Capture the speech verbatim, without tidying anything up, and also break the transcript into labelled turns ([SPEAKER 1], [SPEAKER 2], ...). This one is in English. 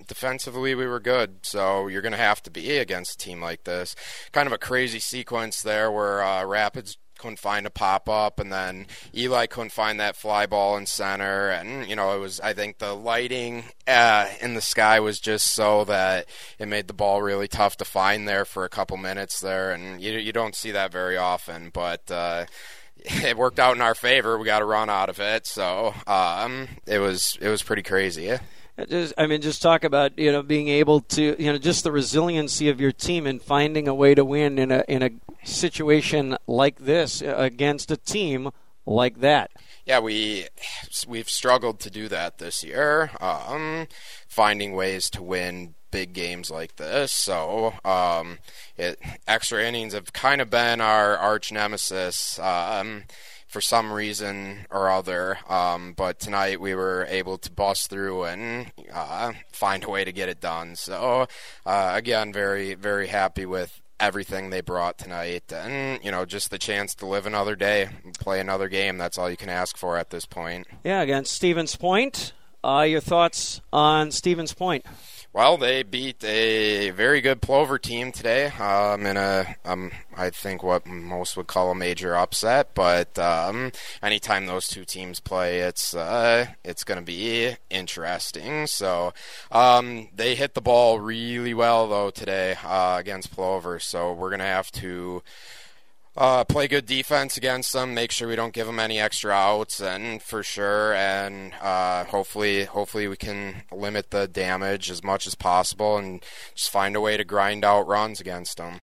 [SPEAKER 1] defensively we were good, so you're going to have to be against a team like this. Kind of a crazy sequence there where uh, Rapids couldn't find a pop-up, and then Eli couldn't find that fly ball in center, and, you know, it was, I think the lighting uh, in the sky was just so that it made the ball really tough to find there for a couple minutes there, and you, you don't see that very often, but uh, it worked out in our favor. We got a run out of it, so um, it was it was pretty crazy. Yeah.
[SPEAKER 2] Just, I mean, just talk about, you know, being able to, you know, just the resiliency of your team and finding a way to win in a in a situation like this against a team like that.
[SPEAKER 1] Yeah, we we've struggled to do that this year, um, finding ways to win big games like this. So um, it, extra innings have kind of been our arch nemesis. Um, for some reason or other, um, but tonight we were able to bust through and uh, find a way to get it done. So, uh, again, very, very happy with everything they brought tonight, and, you know, just the chance to live another day, play another game. That's all you can ask for at this point.
[SPEAKER 2] Yeah, against Stevens Point. Uh, your thoughts on Stevens Point?
[SPEAKER 1] Well, they beat a very good Plover team today um, in a, um, I think what most would call a major upset. But um, anytime those two teams play, it's uh, it's going to be interesting. So um, they hit the ball really well, though, today uh, against Plover. So we're going to have to Uh, play good defense against them, make sure we don't give them any extra outs, and for sure, and uh, hopefully hopefully we can limit the damage as much as possible and just find a way to grind out runs against them.